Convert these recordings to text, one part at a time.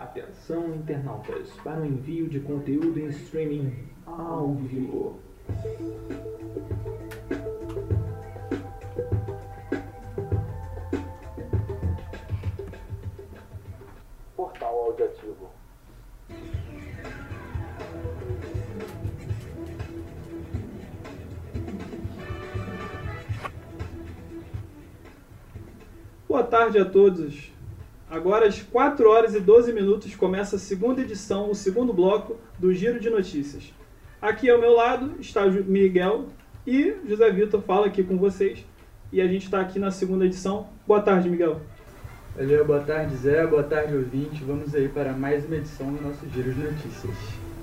Atenção, internautas, para o envio de conteúdo em streaming ao vivo. Portal Audiativo. Boa tarde a todos. Agora às 4 horas e 12 minutos começa a segunda edição, o segundo bloco do Giro de Notícias. Aqui ao meu lado está o Miguel e José Vitor fala aqui com vocês. E a gente está aqui na segunda edição. Boa tarde, Miguel. Valeu, boa tarde, Zé. Boa tarde, ouvinte. Vamos aí para mais uma edição do nosso Giro de Notícias.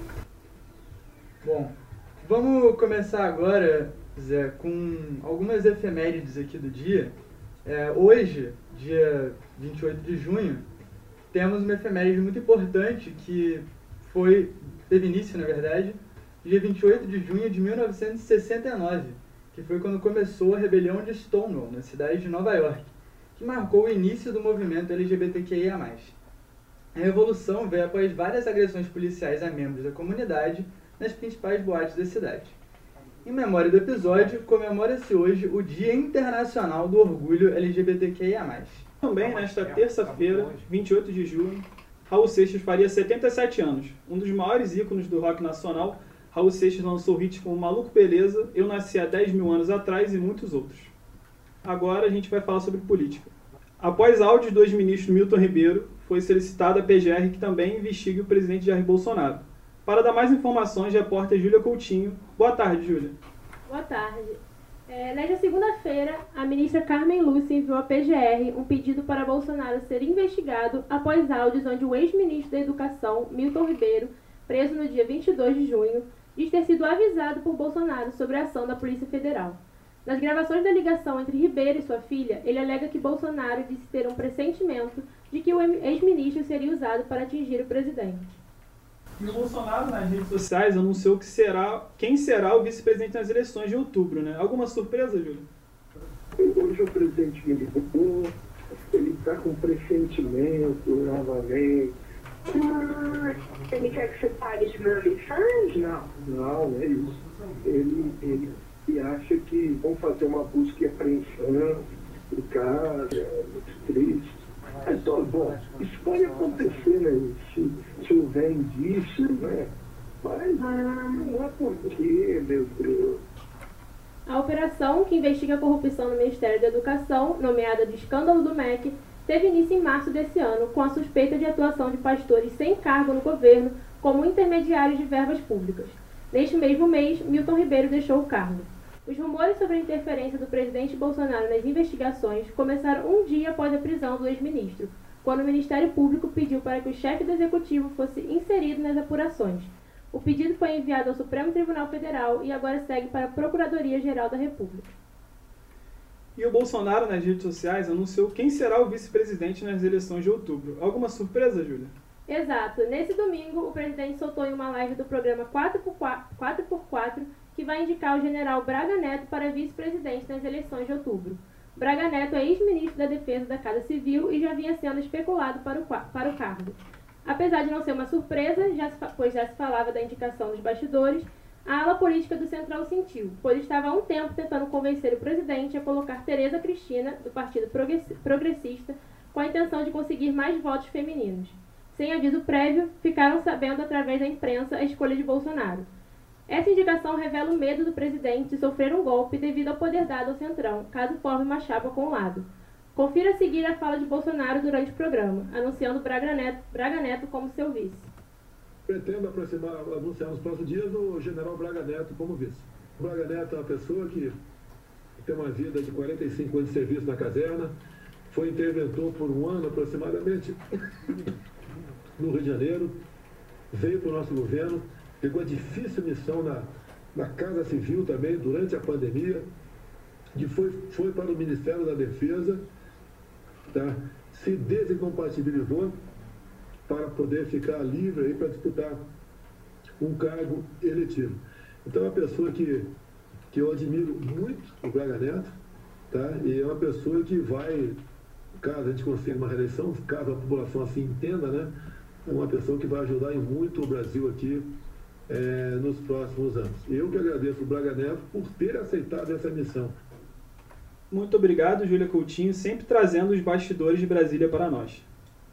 Bom, vamos começar agora, Zé, com algumas efemérides aqui do dia. Hoje, dia 28 de junho, temos uma efeméride muito importante que teve início, na verdade, dia 28 de junho de 1969, que foi quando começou a rebelião de Stonewall, na cidade de Nova York, que marcou o início do movimento LGBTQIA+. A revolução veio após várias agressões policiais a membros da comunidade nas principais boates da cidade. Em memória do episódio, comemora-se hoje o Dia Internacional do Orgulho LGBTQIA+. Também nesta terça-feira, 28 de junho, Raul Seixas faria 77 anos. Um dos maiores ícones do rock nacional, Raul Seixas lançou hits como Maluco Beleza, Eu Nasci há 10 mil anos atrás e muitos outros. Agora a gente vai falar sobre política. Após áudios do ex-ministro Milton Ribeiro, foi solicitada a PGR que também investigue o presidente Jair Bolsonaro. Para dar mais informações, repórter Júlia Coutinho. Boa tarde, Júlia. Boa tarde. Nesta segunda-feira, a ministra Carmen Lúcia enviou à PGR um pedido para Bolsonaro ser investigado após áudios onde o ex-ministro da Educação, Milton Ribeiro, preso no dia 22 de junho, diz ter sido avisado por Bolsonaro sobre a ação da Polícia Federal. Nas gravações da ligação entre Ribeiro e sua filha, ele alega que Bolsonaro disse ter um pressentimento de que o ex-ministro seria usado para atingir o presidente. E o Bolsonaro, nas redes sociais, anunciou quem será o vice-presidente nas eleições de outubro, né? Alguma surpresa, Júlia? Hoje o presidente me ligou, ele está com pressentimento novamente. Ele quer que você pague de meu mensagem? Não é isso. Ele acha que vão fazer uma busca e apreensão do cara, é muito triste. Então, bom, isso pode acontecer, né? Se houver indício, né? Mas não é porque, meu Deus. A operação, que investiga a corrupção no Ministério da Educação, nomeada de Escândalo do MEC, teve início em março desse ano, com a suspeita de atuação de pastores sem cargo no governo como intermediários de verbas públicas. Neste mesmo mês, Milton Ribeiro deixou o cargo. Os rumores sobre a interferência do presidente Bolsonaro nas investigações começaram um dia após a prisão do ex-ministro, quando o Ministério Público pediu para que o chefe do Executivo fosse inserido nas apurações. O pedido foi enviado ao Supremo Tribunal Federal e agora segue para a Procuradoria-Geral da República. E o Bolsonaro, nas redes sociais, anunciou quem será o vice-presidente nas eleições de outubro. Alguma surpresa, Júlia? Exato. Nesse domingo, o presidente soltou em uma live do programa 4x4 que vai indicar o general Braga Neto para vice-presidente nas eleições de outubro. Braga Neto é ex-ministro da Defesa da Casa Civil e já vinha sendo especulado para o cargo. Apesar de não ser uma surpresa, pois já se falava da indicação dos bastidores, a ala política do Centrão sentiu, pois estava há um tempo tentando convencer o presidente a colocar Tereza Cristina, do Partido Progressista, com a intenção de conseguir mais votos femininos. Sem aviso prévio, ficaram sabendo através da imprensa a escolha de Bolsonaro. Essa indicação revela o medo do presidente de sofrer um golpe devido ao poder dado ao Centrão, caso forme uma chapa com o lado. Confira a seguir a fala de Bolsonaro durante o programa, anunciando Braga Neto como seu vice. Pretendo anunciar nos próximos dias o general Braga Neto como vice. O Braga Neto é uma pessoa que tem uma vida de 45 anos de serviço na caserna, foi interventor por um ano aproximadamente no Rio de Janeiro, veio para o nosso governo, pegou a difícil missão na Casa Civil também, durante a pandemia, e foi para o Ministério da Defesa, tá? Se desincompatibilizou para poder ficar livre aí para disputar um cargo eletivo. Então é uma pessoa que eu admiro muito, o Braga Neto, tá? E é uma pessoa que vai, caso a gente consiga uma reeleição, caso a população assim entenda, né? é uma pessoa que vai ajudar em muito o Brasil aqui nos próximos anos. Eu que agradeço o Braga Neto por ter aceitado essa missão. Muito obrigado, Júlia Coutinho, sempre trazendo os bastidores de Brasília para nós.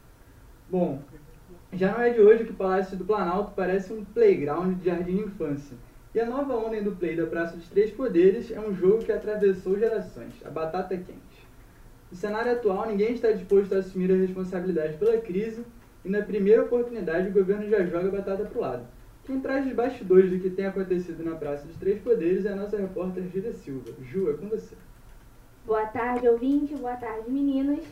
Bom, já não é de hoje que o Palácio do Planalto parece um playground de jardim de infância. E a nova onda do play da Praça dos Três Poderes é um jogo que atravessou gerações, a batata quente. No cenário atual, ninguém está disposto a assumir a responsabilidade pela crise e na primeira oportunidade o governo já joga a batata para o lado. Quem traz os bastidores do que tem acontecido na Praça dos Três Poderes é a nossa repórter Júlia Silva. Ju, é com você. Boa tarde, ouvinte. Boa tarde, meninos.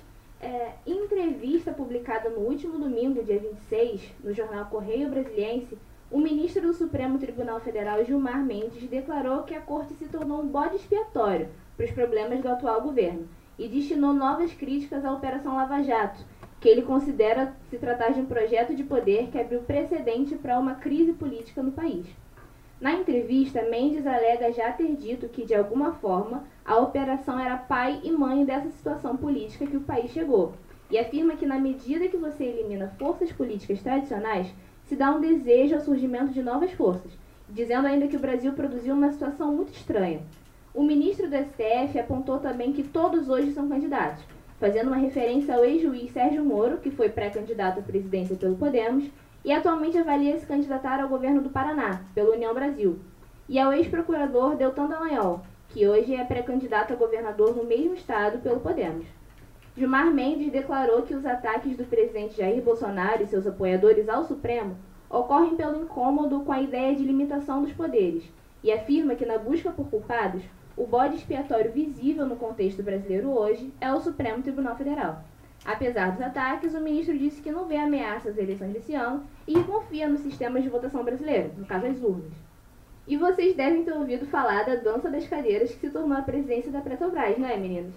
Em entrevista publicada no último domingo, dia 26, no jornal Correio Brasiliense, o ministro do Supremo Tribunal Federal, Gilmar Mendes, declarou que a corte se tornou um bode expiatório para os problemas do atual governo e destinou novas críticas à Operação Lava Jato, que ele considera se tratar de um projeto de poder que abriu precedente para uma crise política no país. Na entrevista, Mendes alega já ter dito que, de alguma forma, a operação era pai e mãe dessa situação política que o país chegou, e afirma que, na medida que você elimina forças políticas tradicionais, se dá um desejo ao surgimento de novas forças, dizendo ainda que o Brasil produziu uma situação muito estranha. O ministro do STF apontou também que todos hoje são candidatos, fazendo uma referência ao ex-juiz Sérgio Moro, que foi pré-candidato à presidência pelo Podemos, e atualmente avalia se candidatar ao governo do Paraná, pela União Brasil, e ao ex-procurador Deltan Dallagnol, que hoje é pré-candidato a governador no mesmo estado pelo Podemos. Gilmar Mendes declarou que os ataques do presidente Jair Bolsonaro e seus apoiadores ao Supremo ocorrem pelo incômodo com a ideia de limitação dos poderes, e afirma que na busca por culpados, o bode expiatório visível no contexto brasileiro hoje é o Supremo Tribunal Federal. Apesar dos ataques, o ministro disse que não vê ameaça às eleições desse ano e que confia nos sistemas de votação brasileiro, no caso as urnas. E vocês devem ter ouvido falar da dança das cadeiras que se tornou a presidência da Petrobras, não é, meninos?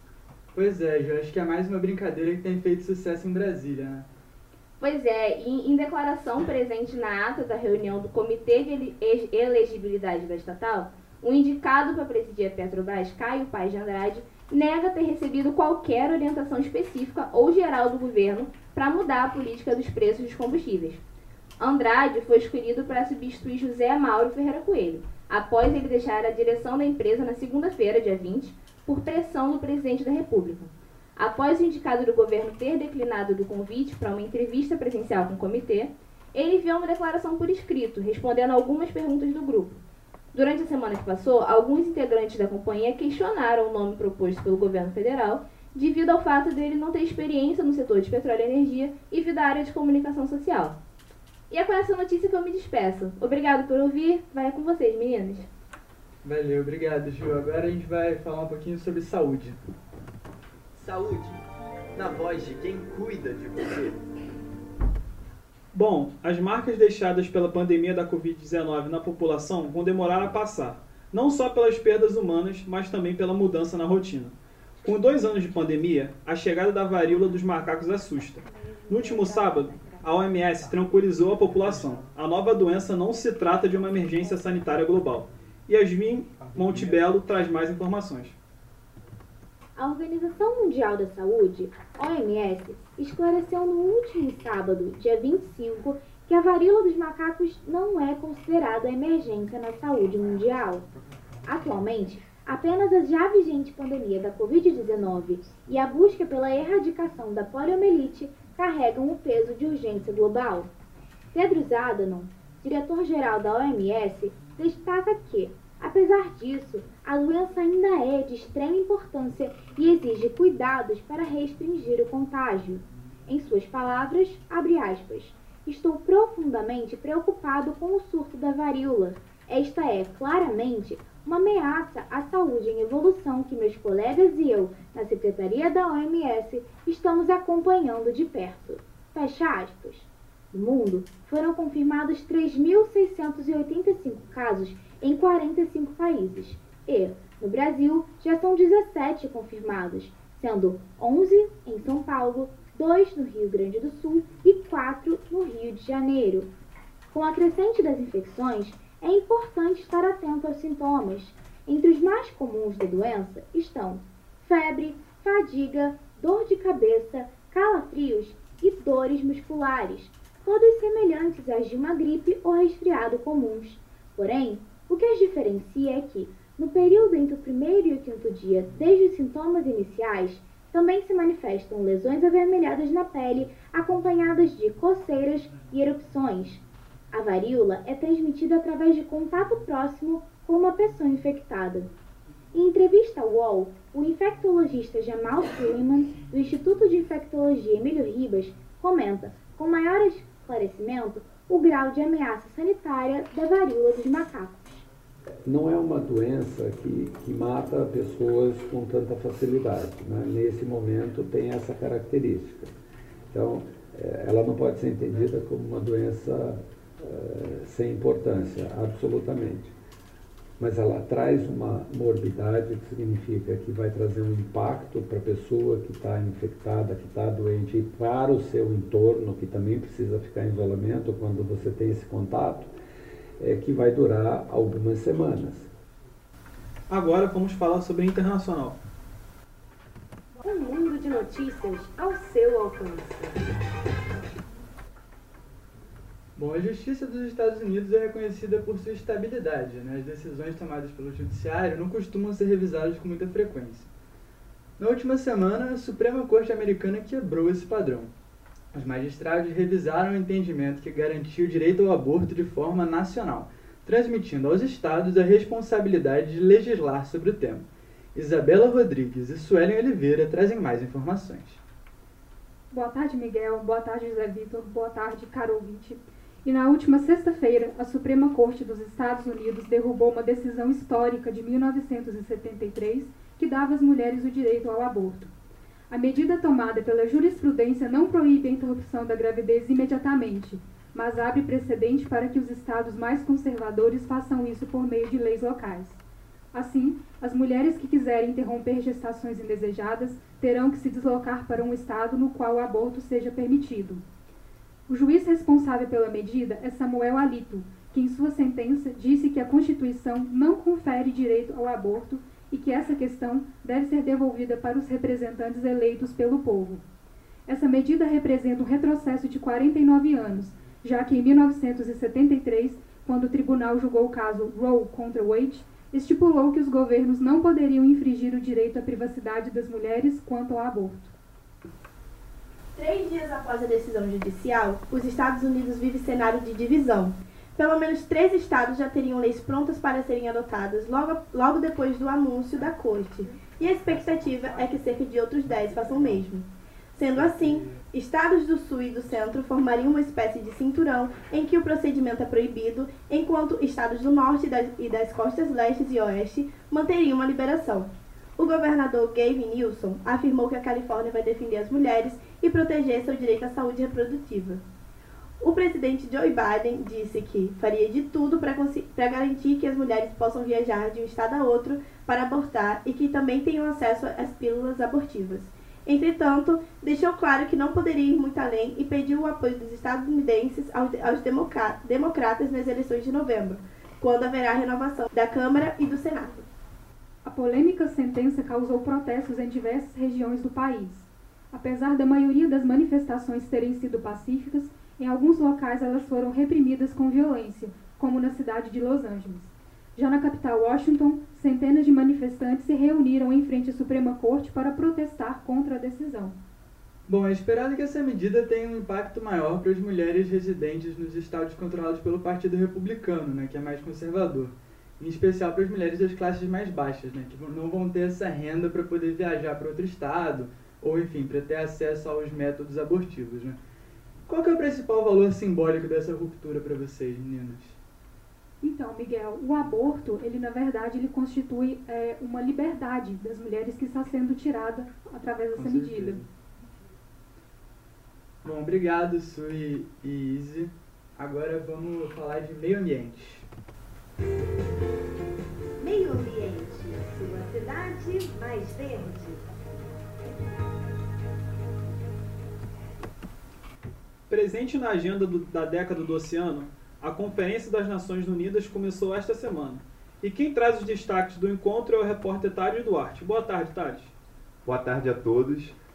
Pois é, Ju, acho que é mais uma brincadeira que tem feito sucesso em Brasília, né? Pois é, em declaração presente na ata da reunião do Comitê de Elegibilidade da Estatal, o indicado para presidir a Petrobras, Caio Paes de Andrade, nega ter recebido qualquer orientação específica ou geral do governo para mudar a política dos preços dos combustíveis. Andrade foi escolhido para substituir José Mauro Ferreira Coelho, após ele deixar a direção da empresa na segunda-feira, dia 20, por pressão do presidente da República. Após o indicado do governo ter declinado do convite para uma entrevista presencial com o comitê, ele enviou uma declaração por escrito, respondendo a algumas perguntas do grupo. Durante a semana que passou, alguns integrantes da companhia questionaram o nome proposto pelo governo federal, devido ao fato dele não ter experiência no setor de petróleo e energia e vir da área de comunicação social. E é com essa notícia que eu me despeço. Obrigado por ouvir. Vai com vocês, meninas. Valeu, obrigado, Ju. Agora a gente vai falar um pouquinho sobre saúde. Saúde, na voz de quem cuida de você. Bom, as marcas deixadas pela pandemia da Covid-19 na população vão demorar a passar, não só pelas perdas humanas, mas também pela mudança na rotina. Com 2 anos de pandemia, a chegada da varíola dos macacos assusta. No último sábado, a OMS tranquilizou a população. A nova doença não se trata de uma emergência sanitária global. Yasmin Montebello traz mais informações. A Organização Mundial da Saúde, OMS, esclareceu no último sábado, dia 25, que a varíola dos macacos não é considerada emergência na saúde mundial. Atualmente, apenas a já vigente pandemia da Covid-19 e a busca pela erradicação da poliomielite carregam o peso de urgência global. Tedros Adhanom, diretor-geral da OMS, destaca que, apesar disso, a doença ainda é de extrema importância e exige cuidados para restringir o contágio. Em suas palavras, abre aspas, estou profundamente preocupado com o surto da varíola. Esta é, claramente, uma ameaça à saúde em evolução que meus colegas e eu, na Secretaria da OMS, estamos acompanhando de perto. Fecha aspas. No mundo, foram confirmados 3.685 casos em 45 países. E, no Brasil, já são 17 confirmados, sendo 11 em São Paulo, 2 no Rio Grande do Sul e 4 no Rio de Janeiro. Com a crescente das infecções, é importante estar atento aos sintomas. Entre os mais comuns da doença estão febre, fadiga, dor de cabeça, calafrios e dores musculares. todas semelhantes às de uma gripe ou resfriado comuns. Porém, o que as diferencia é que, no período entre o primeiro e o quinto dia, desde os sintomas iniciais, também se manifestam lesões avermelhadas na pele, acompanhadas de coceiras e erupções. A varíola é transmitida através de contato próximo com uma pessoa infectada. Em entrevista ao UOL, o infectologista Jamal Suleiman, do Instituto de Infectologia Emílio Ribas, comenta, com maior esclarecimento, o grau de ameaça sanitária da varíola dos macacos. Não é uma doença que mata pessoas com tanta facilidade, né? Nesse momento tem essa característica. Então, ela não pode ser entendida como uma doença sem importância, absolutamente. Mas ela traz uma morbidade, que significa que vai trazer um impacto para a pessoa que está infectada, que está doente, e para o seu entorno, que também precisa ficar em isolamento quando você tem esse contato, que vai durar algumas semanas. Agora vamos falar sobre a internacional. Um mundo de notícias ao seu alcance. Bom, a Justiça dos Estados Unidos é reconhecida por sua estabilidade, né? As decisões tomadas pelo Judiciário não costumam ser revisadas com muita frequência. Na última semana, a Suprema Corte Americana quebrou esse padrão. Os magistrados revisaram o entendimento que garantia o direito ao aborto de forma nacional, transmitindo aos estados a responsabilidade de legislar sobre o tema. Isabela Rodrigues e Suelen Oliveira trazem mais informações. Boa tarde, Miguel. Boa tarde, José Vitor. Boa tarde, caro ouvinte. E na última sexta-feira, a Suprema Corte dos Estados Unidos derrubou uma decisão histórica de 1973 que dava às mulheres o direito ao aborto. A medida tomada pela jurisprudência não proíbe a interrupção da gravidez imediatamente, mas abre precedente para que os estados mais conservadores façam isso por meio de leis locais. Assim, as mulheres que quiserem interromper gestações indesejadas terão que se deslocar para um estado no qual o aborto seja permitido. O juiz responsável pela medida é Samuel Alito, que em sua sentença disse que a Constituição não confere direito ao aborto e que essa questão deve ser devolvida para os representantes eleitos pelo povo. Essa medida representa um retrocesso de 49 anos, já que em 1973, quando o tribunal julgou o caso Roe contra Wade, estipulou que os governos não poderiam infringir o direito à privacidade das mulheres quanto ao aborto. 3 dias após a decisão judicial, os Estados Unidos vivem cenário de divisão. Pelo menos 3 estados já teriam leis prontas para serem adotadas logo depois do anúncio da Corte, e a expectativa é que cerca de outros 10 façam o mesmo. Sendo assim, estados do Sul e do Centro formariam uma espécie de cinturão em que o procedimento é proibido, enquanto estados do Norte e das costas Lestes e Oeste manteriam uma liberação. O governador Gavin Newsom afirmou que a Califórnia vai defender as mulheres e proteger seu direito à saúde reprodutiva. O presidente Joe Biden disse que faria de tudo para garantir que as mulheres possam viajar de um estado a outro para abortar e que também tenham acesso às pílulas abortivas. Entretanto, deixou claro que não poderia ir muito além e pediu o apoio dos estadunidenses aos democratas nas eleições de novembro, quando haverá renovação da Câmara e do Senado. A polêmica sentença causou protestos em diversas regiões do país. Apesar da maioria das manifestações terem sido pacíficas, em alguns locais elas foram reprimidas com violência, como na cidade de Los Angeles. Já na capital Washington, centenas de manifestantes se reuniram em frente à Suprema Corte para protestar contra a decisão. Bom, é esperado que essa medida tenha um impacto maior para as mulheres residentes nos estados controlados pelo Partido Republicano, né, que é mais conservador. Em especial para as mulheres das classes mais baixas, né, que não vão ter essa renda para poder viajar para outro estado, ou enfim, para ter acesso aos métodos abortivos, né? Qual que é o principal valor simbólico dessa ruptura para vocês, meninas? Então, Miguel, o aborto, ele constitui uma liberdade das mulheres que está sendo tirada através dessa medida. Bom, obrigado, Sui e Izzy. Agora vamos falar de meio ambiente. Meio ambiente, sua cidade mais verde. Presente na agenda da década do oceano, a Conferência das Nações Unidas começou esta semana. E quem traz os destaques do encontro é o repórter Thales Duarte. Boa tarde, Thales. Boa tarde a todos.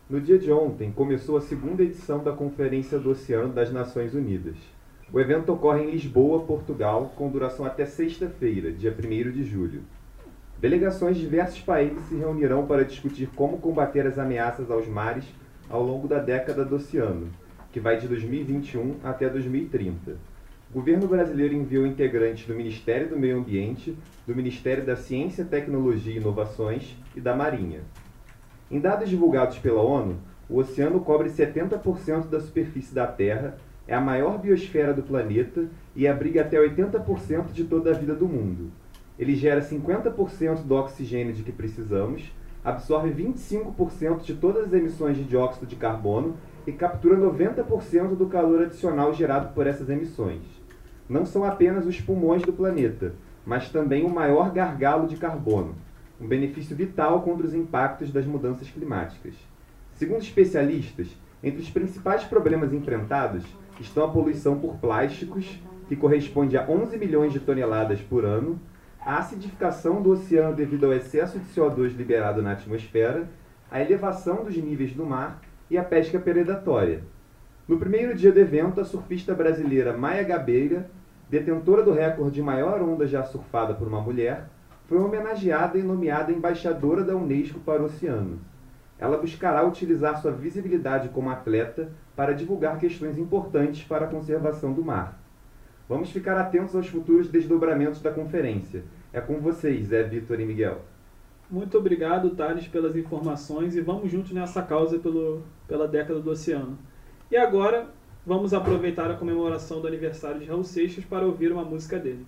No dia de ontem, começou a segunda edição da Conferência do Oceano das Nações Unidas. O evento ocorre em Lisboa, Portugal, com duração até sexta-feira, dia 1º de julho. Delegações de diversos países se reunirão para discutir como combater as ameaças aos mares ao longo da década do oceano, que vai de 2021 até 2030. O governo brasileiro enviou integrantes do Ministério do Meio Ambiente, do Ministério da Ciência, Tecnologia e Inovações e da Marinha. Em dados divulgados pela ONU, o oceano cobre 70% da superfície da Terra, é a maior biosfera do planeta e abriga até 80% de toda a vida do mundo. Ele gera 50% do oxigênio de que precisamos, absorve 25% de todas as emissões de dióxido de carbono e captura 90% do calor adicional gerado por essas emissões. Não são apenas os pulmões do planeta, mas também o maior gargalo de carbono, um benefício vital contra os impactos das mudanças climáticas. Segundo especialistas, entre os principais problemas enfrentados estão a poluição por plásticos, que corresponde a 11 milhões de toneladas por ano, a acidificação do oceano devido ao excesso de CO2 liberado na atmosfera, a elevação dos níveis do mar e a pesca predatória. No primeiro dia do evento, a surfista brasileira Maia Gabeira, detentora do recorde de maior onda já surfada por uma mulher, foi homenageada e nomeada embaixadora da Unesco para o oceano. Ela buscará utilizar sua visibilidade como atleta para divulgar questões importantes para a conservação do mar. Vamos ficar atentos aos futuros desdobramentos da conferência. É com vocês, Zé, Vitor e Miguel. Muito obrigado, Thales, pelas informações e vamos juntos nessa causa pela década do oceano. E agora, vamos aproveitar a comemoração do aniversário de Raul Seixas para ouvir uma música dele.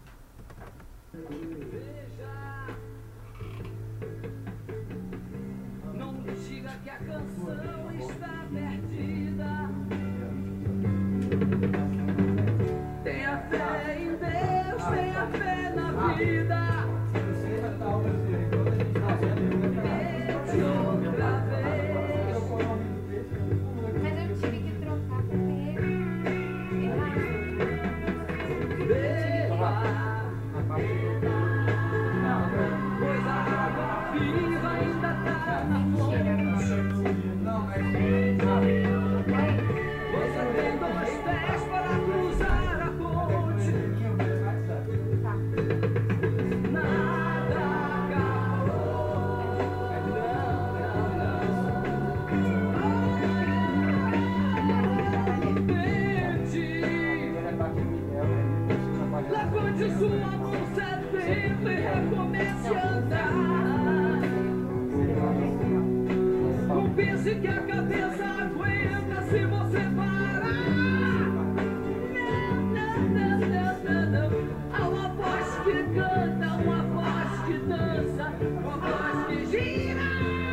Não me diga que a canção está perdida. Tenha fé em Deus, tenha fé na vida. Tente outra vez. Mas eu tive que trocar porque pois a água viva ainda tá na fonte. Você tem 2 pés para cruzar a ponte. Nada acabou. Levante sua mão sedenta e recomece a andar. Não pense que a cabeça aguenta se você parar. Não. Há uma voz que canta, uma voz que dança, uma voz que gira,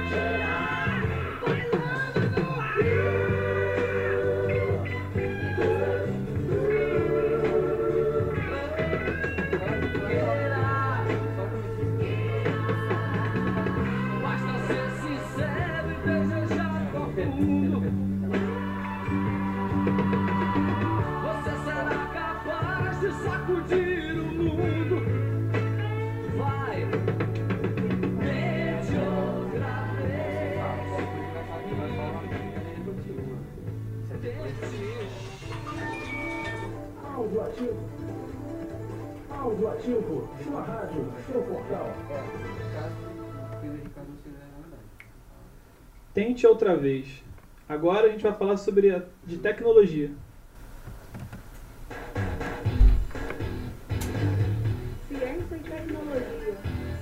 bailando no ar. Basta ser sincero e desejar profundo. Você será capaz de sacudir o mundo. Vai, tente outra vez. Áudio ativo. Áudio ativo. Sua rádio, seu portal. Tente outra vez. Agora a gente vai falar de tecnologia. Ciência e tecnologia.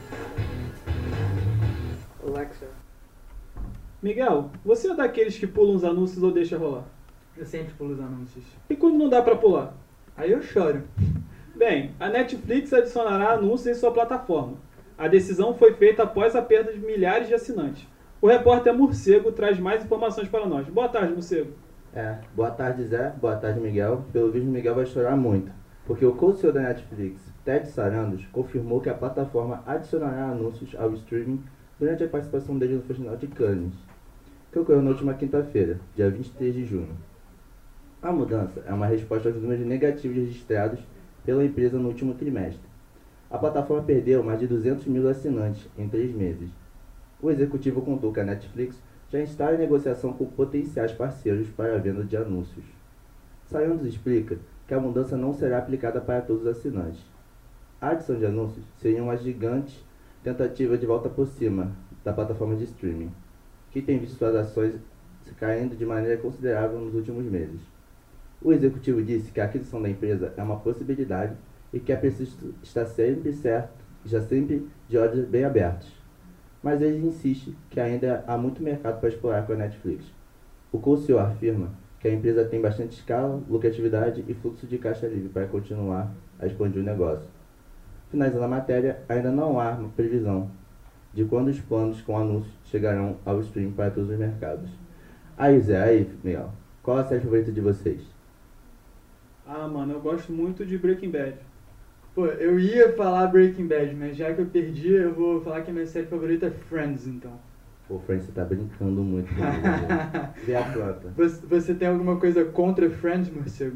Alexa. Miguel, você é daqueles que pulam os anúncios ou deixa rolar? Eu sempre pulo os anúncios. E quando não dá pra pular? Aí eu choro. Bem, a Netflix adicionará anúncios em sua plataforma. A decisão foi feita após a perda de milhares de assinantes. O repórter Morcego traz mais informações para nós. Boa tarde, Morcego. Boa tarde, Zé. Boa tarde, Miguel. Pelo visto, Miguel vai chorar muito, porque o co-CEO da Netflix, Ted Sarandos, confirmou que a plataforma adicionará anúncios ao streaming durante a participação dele no Festival de Cannes, que ocorreu na última quinta-feira, dia 23 de junho. A mudança é uma resposta aos números negativos registrados pela empresa no último trimestre. A plataforma perdeu mais de 200 mil assinantes em 3 meses. O executivo contou que a Netflix já está em negociação com potenciais parceiros para a venda de anúncios. Sarandos explica que a mudança não será aplicada para todos os assinantes. A adição de anúncios seria uma gigante tentativa de volta por cima da plataforma de streaming, que tem visto suas ações caindo de maneira considerável nos últimos meses. O executivo disse que a aquisição da empresa é uma possibilidade e que é preciso estar sempre de olhos bem abertos. Mas ele insiste que ainda há muito mercado para explorar com a Netflix. O co-CEO afirma que a empresa tem bastante escala, lucratividade e fluxo de caixa livre para continuar a expandir o negócio. Finalizando a matéria, ainda não há uma previsão de quando os planos com anúncios chegarão ao streaming para todos os mercados. Aí, Miguel, qual a série favorita de vocês? Ah, mano, eu gosto muito de Breaking Bad. Pô, eu ia falar Breaking Bad, mas já que eu perdi, eu vou falar que a minha série favorita é Friends, então. Pô, Friends, você tá brincando muito comigo. Vê a planta. Você tem alguma coisa contra Friends, morcego?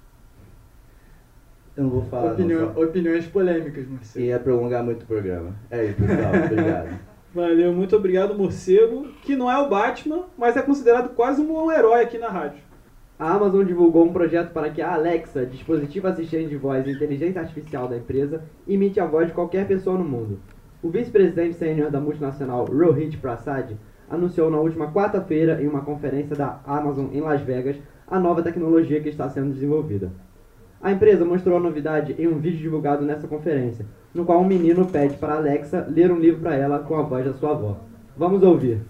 Eu não vou falar. Opiniões polêmicas, morcego. Ia prolongar muito o programa. É isso, pessoal. Obrigado. Valeu, muito obrigado, morcego, que não é o Batman, mas é considerado quase um herói aqui na rádio. A Amazon divulgou um projeto para que a Alexa, dispositivo assistente de voz e inteligência artificial da empresa, imite a voz de qualquer pessoa no mundo. O vice-presidente sênior da multinacional Rohit Prasad anunciou na última quarta-feira, em uma conferência da Amazon em Las Vegas, a nova tecnologia que está sendo desenvolvida. A empresa mostrou a novidade em um vídeo divulgado nessa conferência, no qual um menino pede para a Alexa ler um livro para ela com a voz da sua avó. Vamos ouvir.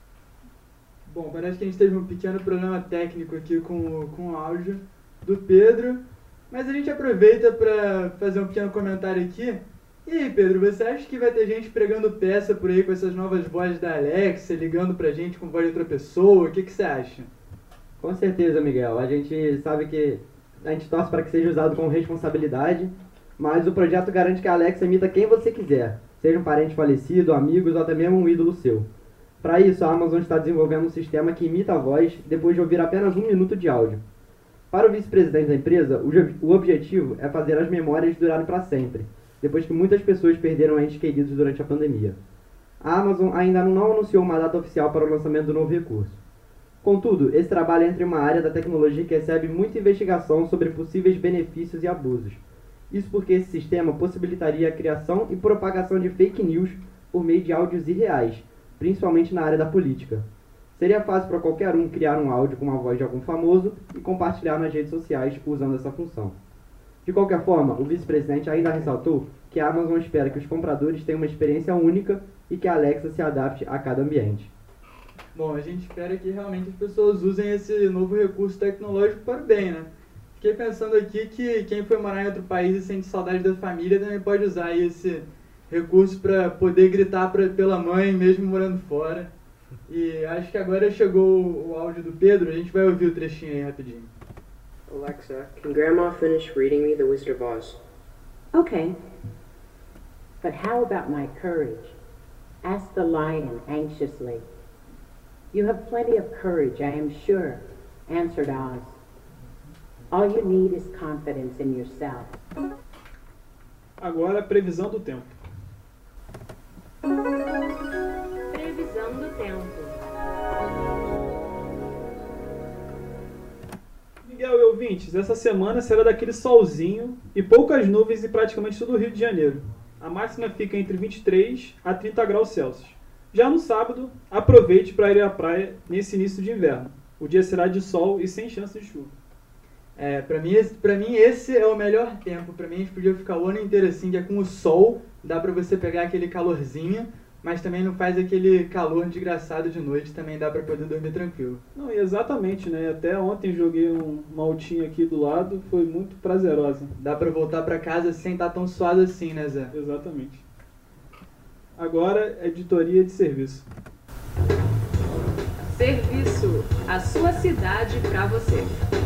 Bom, parece que a gente teve um pequeno problema técnico aqui com o áudio do Pedro, mas a gente aproveita para fazer um pequeno comentário aqui. E aí, Pedro, você acha que vai ter gente pregando peça por aí com essas novas vozes da Alexa, ligando pra gente com voz de outra pessoa? O que você acha? Com certeza, Miguel. A gente sabe que a gente torce para que seja usado com responsabilidade, mas o projeto garante que a Alexa imita quem você quiser, seja um parente falecido, amigos ou até mesmo um ídolo seu. Para isso, a Amazon está desenvolvendo um sistema que imita a voz depois de ouvir apenas 1 minuto de áudio. Para o vice-presidente da empresa, o objetivo é fazer as memórias durarem para sempre, depois que muitas pessoas perderam entes queridos durante a pandemia. A Amazon ainda não anunciou uma data oficial para o lançamento do novo recurso. Contudo, esse trabalho entra em uma área da tecnologia que recebe muita investigação sobre possíveis benefícios e abusos. Isso porque esse sistema possibilitaria a criação e propagação de fake news por meio de áudios irreais, principalmente na área da política. Seria fácil para qualquer um criar um áudio com a voz de algum famoso e compartilhar nas redes sociais usando essa função. De qualquer forma, o vice-presidente ainda ressaltou que a Amazon espera que os compradores tenham uma experiência única e que a Alexa se adapte a cada ambiente. Bom, a gente espera que realmente as pessoas usem esse novo recurso tecnológico para o bem, né? Fiquei pensando aqui que quem foi morar em outro país e sente saudade da família também pode usar aí esse recurso para poder gritar pela mãe, mesmo morando fora. E acho que agora chegou o áudio do Pedro, a gente vai ouvir o trechinho aí rapidinho. Alexa, can Grandma finish reading me The Wizard of Oz? Okay. But how about my courage? Asked the lion anxiously. You have plenty of courage, I am sure, answered Oz. All you need is confidence in yourself. Agora, previsão do tempo. Previsão do tempo. Miguel e ouvintes, essa semana será daquele solzinho e poucas nuvens em praticamente todo o Rio de Janeiro. A máxima fica entre 23 a 30 graus Celsius. Já no sábado, aproveite para ir à praia nesse início de inverno. O dia será de sol e sem chance de chuva. Pra mim esse é o melhor tempo. Pra mim a gente podia ficar o ano inteiro assim, que é com o sol, dá pra você pegar aquele calorzinho, mas também não faz aquele calor desgraçado de noite, também dá pra poder dormir tranquilo. Não, e exatamente, né? Até ontem joguei uma altinha aqui do lado, foi muito prazerosa. Dá pra voltar pra casa sem estar tão suado assim, né, Zé? Exatamente. Agora, editoria de serviço. Serviço, a sua cidade pra você.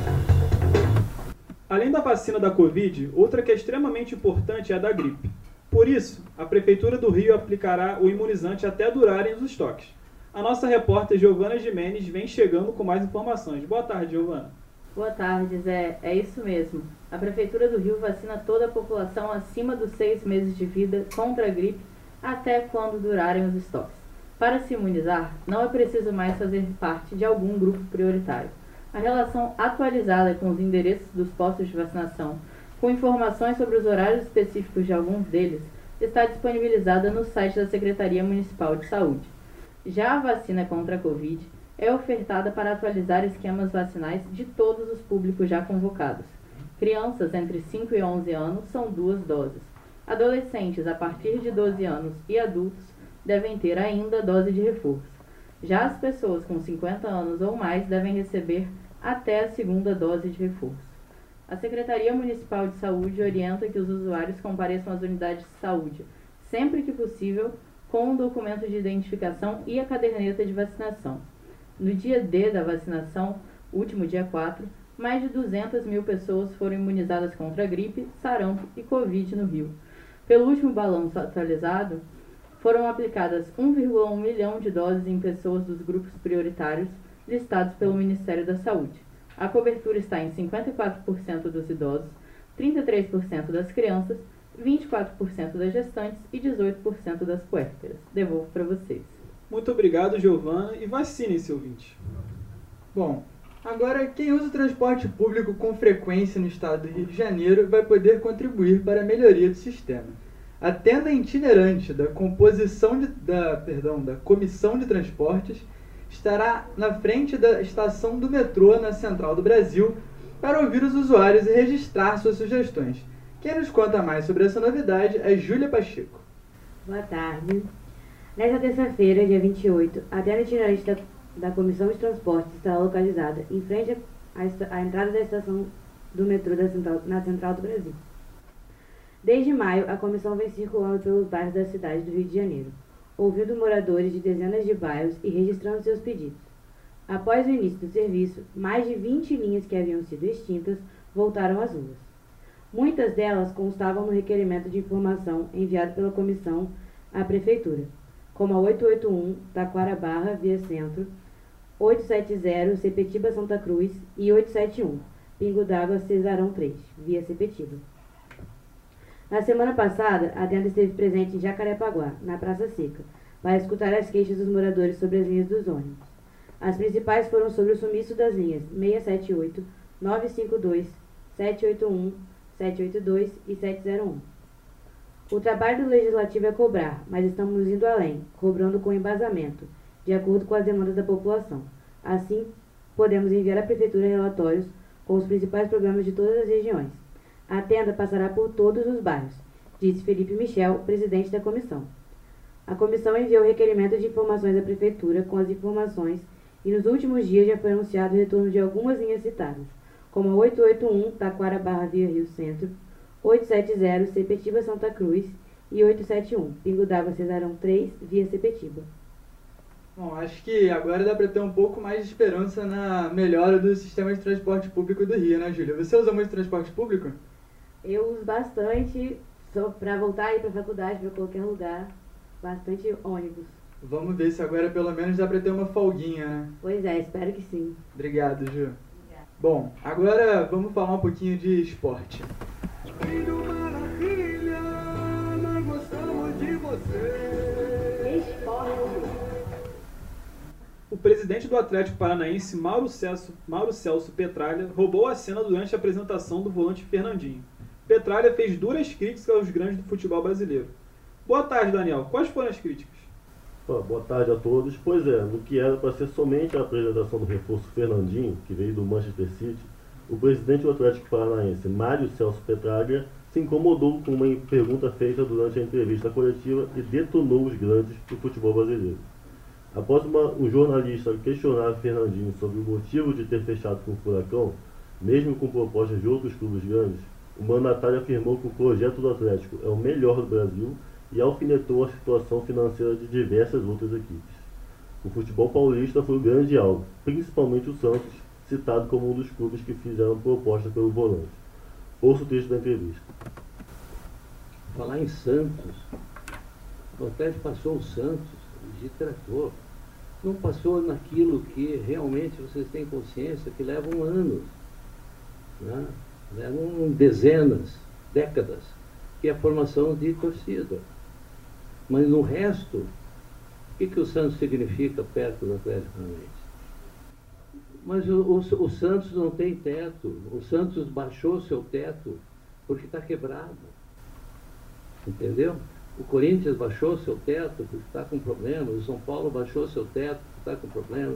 Além da vacina da Covid, outra que é extremamente importante é a da gripe. Por isso, a Prefeitura do Rio aplicará o imunizante até durarem os estoques. A nossa repórter Giovana Gimenez vem chegando com mais informações. Boa tarde, Giovana. Boa tarde, Zé. É isso mesmo. A Prefeitura do Rio vacina toda a população acima dos 6 meses de vida contra a gripe até quando durarem os estoques. Para se imunizar, não é preciso mais fazer parte de algum grupo prioritário. A relação atualizada com os endereços dos postos de vacinação, com informações sobre os horários específicos de alguns deles, está disponibilizada no site da Secretaria Municipal de Saúde. Já a vacina contra a Covid é ofertada para atualizar esquemas vacinais de todos os públicos já convocados. Crianças entre 5 e 11 anos são 2 doses. Adolescentes a partir de 12 anos e adultos devem ter ainda dose de reforço. Já as pessoas com 50 anos ou mais devem receber até a segunda dose de reforço. A Secretaria Municipal de Saúde orienta que os usuários compareçam às unidades de saúde, sempre que possível, com o documento de identificação e a caderneta de vacinação. No dia D da vacinação, último dia 4, mais de 200 mil pessoas foram imunizadas contra a gripe, sarampo e Covid no Rio. Pelo último balanço atualizado, foram aplicadas 1,1 milhão de doses em pessoas dos grupos prioritários listados pelo Ministério da Saúde. A cobertura está em 54% dos idosos, 33% das crianças, 24% das gestantes e 18% das puérperas. Devolvo para vocês. Muito obrigado, Giovana, e vacinem-se, ouvinte. Bom, agora quem usa o transporte público com frequência no estado do Rio de Janeiro vai poder contribuir para a melhoria do sistema. A tenda itinerante da Comissão de Transportes estará na frente da estação do metrô na Central do Brasil para ouvir os usuários e registrar suas sugestões. Quem nos conta mais sobre essa novidade é Júlia Pacheco. Boa tarde. Nesta terça-feira, dia 28, a tenda itinerante da Comissão de Transportes estará localizada em frente à entrada da estação do metrô na Central do Brasil. Desde maio, a comissão vem circulando pelos bairros da cidade do Rio de Janeiro, ouvindo moradores de dezenas de bairros e registrando seus pedidos. Após o início do serviço, mais de 20 linhas que haviam sido extintas voltaram às ruas. Muitas delas constavam no requerimento de informação enviado pela comissão à Prefeitura, como a 881 Taquara Barra, via Centro, 870 Sepetiba Santa Cruz e 871 Pingo d'Água Cesarão 3, via Sepetiba. Na semana passada, a tenda esteve presente em Jacarepaguá, na Praça Seca, para escutar as queixas dos moradores sobre as linhas dos ônibus. As principais foram sobre o sumiço das linhas 678, 952, 781, 782 e 701. O trabalho do Legislativo é cobrar, mas estamos indo além, cobrando com embasamento, de acordo com as demandas da população. Assim, podemos enviar à Prefeitura relatórios com os principais problemas de todas as regiões. A tenda passará por todos os bairros, disse Felipe Michel, presidente da comissão. A comissão enviou requerimento de informações à Prefeitura com as informações e nos últimos dias já foi anunciado o retorno de algumas linhas citadas, como a 881 Taquara Barra via Rio Centro, 870 Sepetiba Santa Cruz e 871 Pingo d'Água Cesarão 3 via Sepetiba. Bom, acho que agora dá para ter um pouco mais de esperança na melhora do sistema de transporte público do Rio, né, Júlia? Você usa muito transporte público? Eu uso bastante, para voltar aí para a faculdade, para qualquer lugar, bastante ônibus. Vamos ver se agora pelo menos dá para ter uma folguinha, né? Pois é, espero que sim. Obrigado, Ju. Bom, agora vamos falar um pouquinho de esporte. Maravilha, nós gostamos de você. Esporte. O presidente do Atlético Paranaense, Mauro Celso Petralha, roubou a cena durante a apresentação do volante Fernandinho. Petralha fez duras críticas aos grandes do futebol brasileiro. Boa tarde, Daniel. Quais foram as críticas? Boa tarde a todos. Pois é, no que era para ser somente a apresentação do reforço Fernandinho, que veio do Manchester City, o presidente do Atlético Paranaense, Mário Celso Petralha, se incomodou com uma pergunta feita durante a entrevista coletiva e detonou os grandes do futebol brasileiro. Após um jornalista questionar Fernandinho sobre o motivo de ter fechado com o Furacão, mesmo com propostas de outros clubes grandes, o mandatário afirmou que o projeto do Atlético é o melhor do Brasil e alfinetou a situação financeira de diversas outras equipes. O futebol paulista foi o grande alvo, principalmente o Santos, citado como um dos clubes que fizeram proposta pelo volante. Ouça o trecho da entrevista. Falar em Santos, o Atlético passou o Santos de trator. Não passou naquilo que realmente vocês têm consciência que levam anos, né? Levam dezenas, décadas, que é a formação de torcida. Mas no resto, que o Santos significa perto do Atlético Paranaense? Mas o Santos não tem teto. O Santos baixou seu teto porque está quebrado. Entendeu? O Corinthians baixou seu teto porque está com problema. O São Paulo baixou seu teto porque está com problema.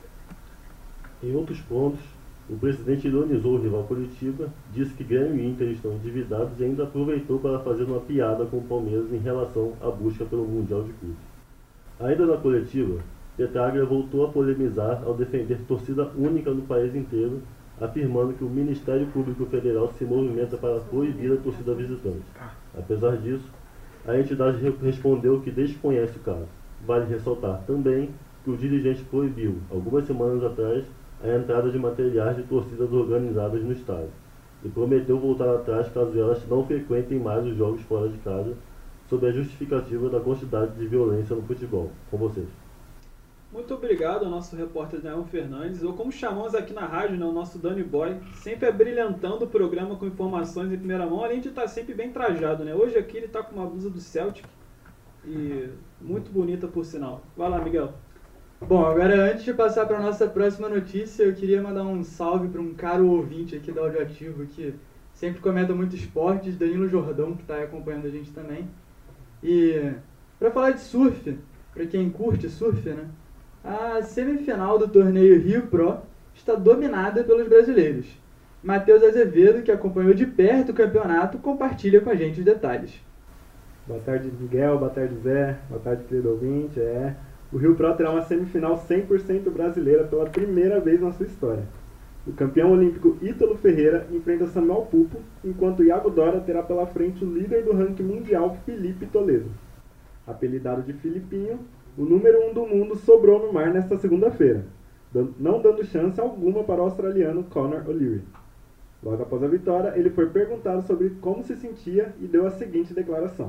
Em outros pontos, o presidente ironizou o rival Curitiba, disse que Grêmio e Inter estão endividados e ainda aproveitou para fazer uma piada com o Palmeiras em relação à busca pelo Mundial de Clubes. Ainda na coletiva, Petraglia voltou a polemizar ao defender torcida única no país inteiro, afirmando que o Ministério Público Federal se movimenta para proibir a torcida visitante. Apesar disso, a entidade respondeu que desconhece o caso. Vale ressaltar também que o dirigente proibiu, algumas semanas atrás, a entrada de materiais de torcidas organizadas no estádio e prometeu voltar atrás caso elas não frequentem mais os jogos fora de casa, sob a justificativa da quantidade de violência no futebol. Com vocês. Muito obrigado ao nosso repórter Daniel Fernandes, ou como chamamos aqui na rádio, né, o nosso Danny Boy, sempre abrilhantando o programa com informações em primeira mão, além de estar sempre bem trajado, né? Hoje aqui ele está com uma blusa do Celtic e muito bonita por sinal. Vai lá, Miguel. Bom, agora antes de passar para a nossa próxima notícia, eu queria mandar um salve para um caro ouvinte aqui da Audioativo, que sempre comenta muito esportes, Danilo Jordão, que está acompanhando a gente também. E para falar de surf, para quem curte surf, né, a semifinal do torneio Rio Pro está dominada pelos brasileiros. Matheus Azevedo, que acompanhou de perto o campeonato, compartilha com a gente os detalhes. Boa tarde, Miguel. Boa tarde, Zé. Boa tarde, querido ouvinte. O Rio Pro terá uma semifinal 100% brasileira pela primeira vez na sua história. O campeão olímpico Ítalo Ferreira enfrenta Samuel Pupo, enquanto Iago Dora terá pela frente o líder do ranking mundial Felipe Toledo. Apelidado de Filipinho, o número 1 do mundo sobrou no mar nesta segunda-feira, não dando chance alguma para o australiano Conor O'Leary. Logo após a vitória, ele foi perguntado sobre como se sentia e deu a seguinte declaração.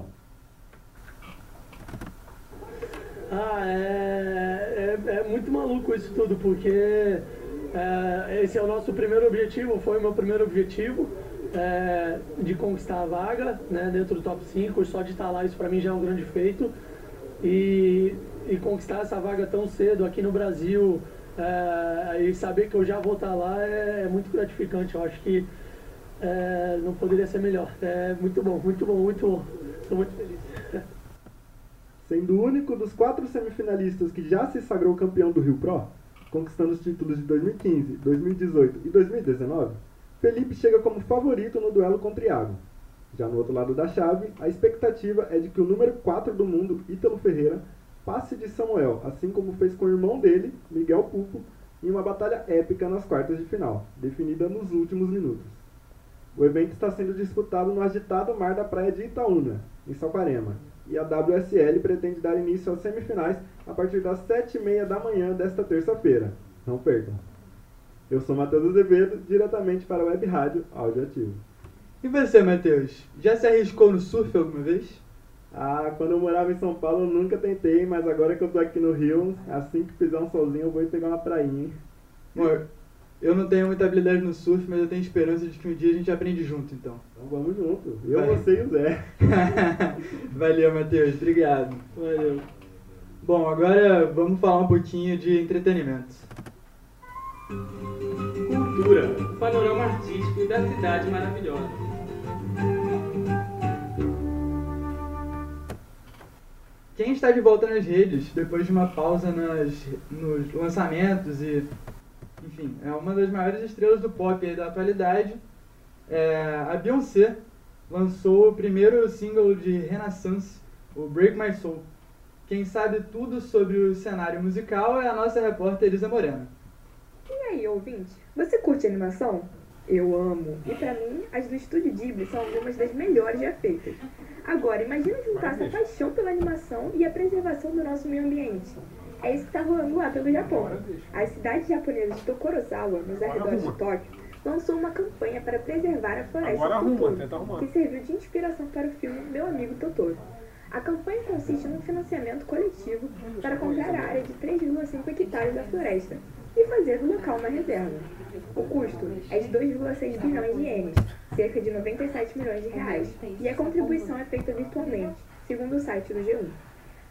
É muito maluco isso tudo, porque esse é o nosso primeiro objetivo, foi o meu primeiro objetivo, de conquistar a vaga, né, dentro do top 5, só de estar lá isso para mim já é um grande feito, e conquistar essa vaga tão cedo aqui no Brasil, e saber que eu já vou estar lá é muito gratificante. Eu acho que não poderia ser melhor. É muito bom, muito bom, muito bom. Estou muito feliz. Sendo o único dos 4 semifinalistas que já se sagrou campeão do Rio Pro, conquistando os títulos de 2015, 2018 e 2019, Felipe chega como favorito no duelo contra Iago. Já no outro lado da chave, a expectativa é de que o número 4 do mundo, Ítalo Ferreira, passe de Samuel, assim como fez com o irmão dele, Miguel Pupo, em uma batalha épica nas quartas de final, definida nos últimos minutos. O evento está sendo disputado no agitado mar da praia de Itaúna, em Saquarema, e a WSL pretende dar início às semifinais a partir das 7h30 da manhã desta terça-feira. Não percam! Eu sou Matheus Azevedo, diretamente para a Web Rádio Audioativo. E você, Matheus? Já se arriscou no surf alguma vez? Quando eu morava em São Paulo eu nunca tentei, mas agora que eu tô aqui no Rio, assim que fizer um solzinho eu vou pegar uma prainha. Bom, eu não tenho muita habilidade no surf, mas eu tenho esperança de que um dia a gente aprende junto, então. Então vamos junto. Você e o Zé. Valeu, Matheus. Obrigado. Valeu. Bom, agora vamos falar um pouquinho de entretenimento. Cultura, o panorama artístico da cidade maravilhosa. Quem está de volta nas redes, depois de uma pausa nos lançamentos e, enfim, é uma das maiores estrelas do pop aí da atualidade, a Beyoncé lançou o primeiro single de Renaissance, o Break My Soul. Quem sabe tudo sobre o cenário musical é a nossa repórter Elisa Moreno. E aí, ouvinte? Você curte animação? Eu amo. E pra mim, as do Estúdio Ghibli são algumas das melhores já feitas. Agora, imagina juntar essa paixão pela animação e a preservação do nosso meio ambiente. É isso que tá rolando lá pelo Japão. A cidade japonesa de Tokorozawa, nos arredores de Tóquio, lançou uma campanha para preservar a floresta Totoro, que serviu de inspiração para o filme Meu Amigo Totoro. A campanha consiste num financiamento coletivo para comprar a área de 3,5 hectares da floresta e fazer do local uma reserva. O custo é de 2,6 bilhões de ienes, cerca de 97 milhões de reais, e a contribuição é feita virtualmente, segundo o site do G1.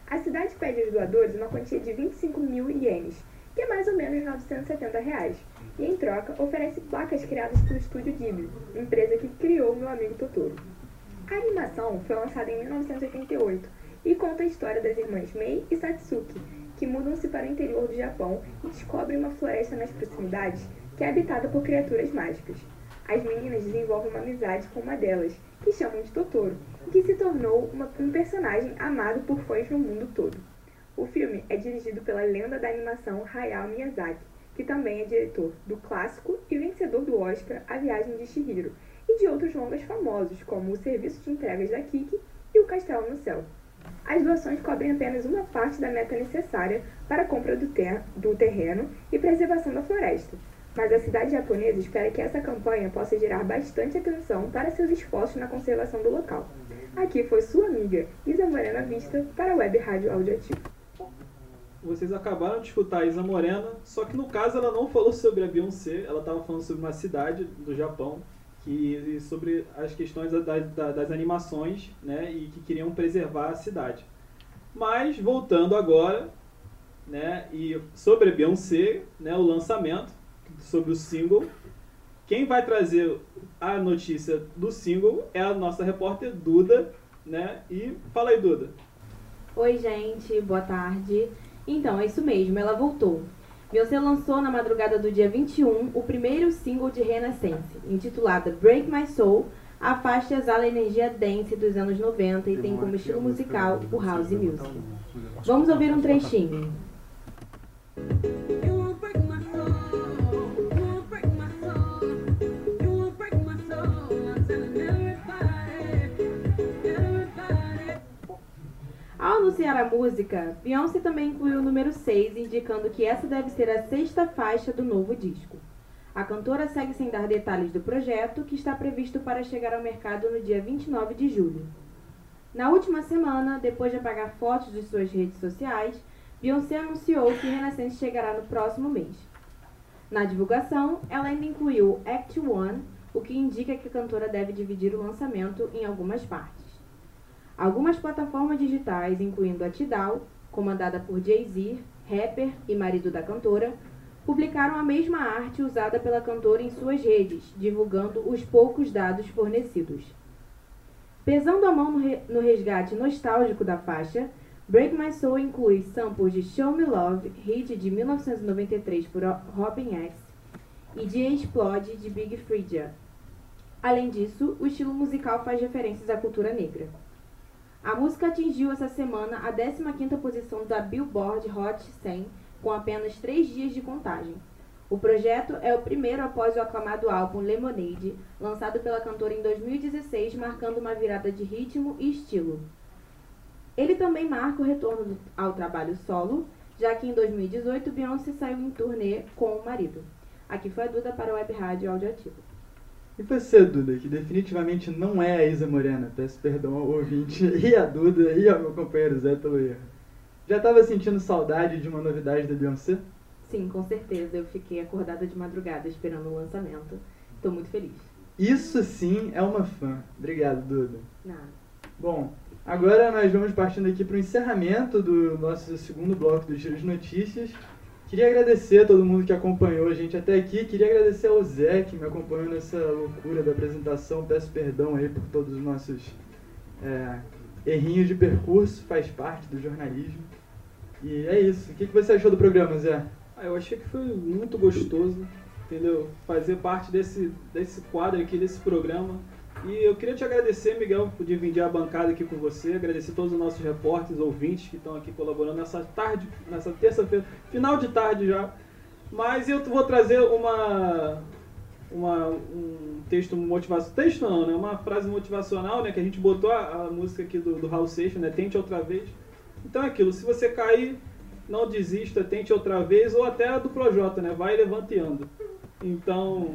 A cidade pede aos doadores uma quantia de 25 mil ienes, que é mais ou menos R$ 970 reais, e em troca oferece placas criadas pelo Estúdio Ghibli, empresa que criou Meu Amigo Totoro. A animação foi lançada em 1988 e conta a história das irmãs Mei e Satsuki, que mudam-se para o interior do Japão e descobrem uma floresta nas proximidades que é habitada por criaturas mágicas. As meninas desenvolvem uma amizade com uma delas, que chamam de Totoro, e que se tornou um personagem amado por fãs no mundo todo. O filme é dirigido pela lenda da animação Hayao Miyazaki, que também é diretor do clássico e vencedor do Oscar A Viagem de Chihiro, e de outros longas famosos, como O Serviço de Entregas da Kiki e O Castelo no Céu. As doações cobrem apenas uma parte da meta necessária para a compra do terreno e preservação da floresta, mas a cidade japonesa espera que essa campanha possa gerar bastante atenção para seus esforços na conservação do local. Aqui foi sua amiga Isa Morena Vista para a Web Rádio Audioativo. Vocês acabaram de escutar a Isa Morena, só que no caso ela não falou sobre a Beyoncé, ela estava falando sobre uma cidade do Japão, e sobre as questões das animações, né, e que queriam preservar a cidade. Mas, voltando agora, né, e sobre a Beyoncé, né, o lançamento, sobre o single, quem vai trazer a notícia do single é a nossa repórter Duda, né, e fala aí, Duda. Oi, gente, boa tarde. Então, é isso mesmo, ela voltou. Beyoncé lançou na madrugada do dia 21 o primeiro single de Renaissance, intitulada Break My Soul. A faixa exala a energia dance dos anos 90 e tem como estilo musical o house music. Vamos ouvir um trechinho. Ao anunciar a música, Beyoncé também incluiu o número 6, indicando que essa deve ser a 6ª faixa do novo disco. A cantora segue sem dar detalhes do projeto, que está previsto para chegar ao mercado no dia 29 de julho. Na última semana, depois de apagar fotos de suas redes sociais, Beyoncé anunciou que Renaissance chegará no próximo mês. Na divulgação, ela ainda incluiu Act 1, o que indica que a cantora deve dividir o lançamento em algumas partes. Algumas plataformas digitais, incluindo a Tidal, comandada por Jay-Z, rapper e marido da cantora, publicaram a mesma arte usada pela cantora em suas redes, divulgando os poucos dados fornecidos. Pesando a mão no resgate nostálgico da faixa, Break My Soul inclui samples de Show Me Love, hit de 1993 por Robin X, e de Explode, de Big Freedia. Além disso, o estilo musical faz referências à cultura negra. A música atingiu essa semana a 15ª posição da Billboard Hot 100, com apenas 3 dias de contagem. O projeto é o primeiro após o aclamado álbum Lemonade, lançado pela cantora em 2016, marcando uma virada de ritmo e estilo. Ele também marca o retorno ao trabalho solo, já que em 2018 Beyoncé saiu em turnê com o marido. Aqui foi a Duda para o Web Rádio Audioativo. E você, Duda, que definitivamente não é a Isa Morena, peço perdão ao ouvinte, e a Duda, e ao meu companheiro Zé pelo erro. Já estava sentindo saudade de uma novidade da Beyoncé? Sim, com certeza. Eu fiquei acordada de madrugada esperando o lançamento. Estou muito feliz. Isso sim é uma fã. Obrigado, Duda. Nada. Bom, agora nós vamos partindo aqui para o encerramento do nosso segundo bloco do Giro de Notícias. Queria agradecer a todo mundo que acompanhou a gente até aqui. Queria agradecer ao Zé, que me acompanhou nessa loucura da apresentação. Peço perdão aí por todos os nossos errinhos de percurso. Faz parte do jornalismo. E é isso. O que você achou do programa, Zé? Eu achei que foi muito gostoso, entendeu? Fazer parte desse quadro aqui, desse programa. E eu queria te agradecer, Miguel, por dividir a bancada aqui com você, agradecer todos os nossos repórteres, ouvintes que estão aqui colaborando nessa tarde, nessa terça-feira, final de tarde já. Mas eu vou trazer um texto motivacional, texto não, né? Uma frase motivacional, né? Que a gente botou a música aqui do Raul Seixas, né? Tente outra vez. Então é aquilo, se você cair, não desista, tente outra vez, ou até a do Projota, né? Vai, levanta e anda. Então,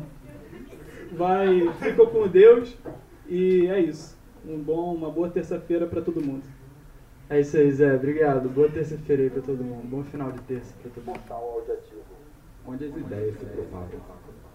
fica com Deus e é isso. Uma boa terça-feira para todo mundo. É isso aí, Zé. Obrigado. Boa terça-feira aí para todo mundo. Bom final de terça para todo mundo. Onde as ideias se propagam.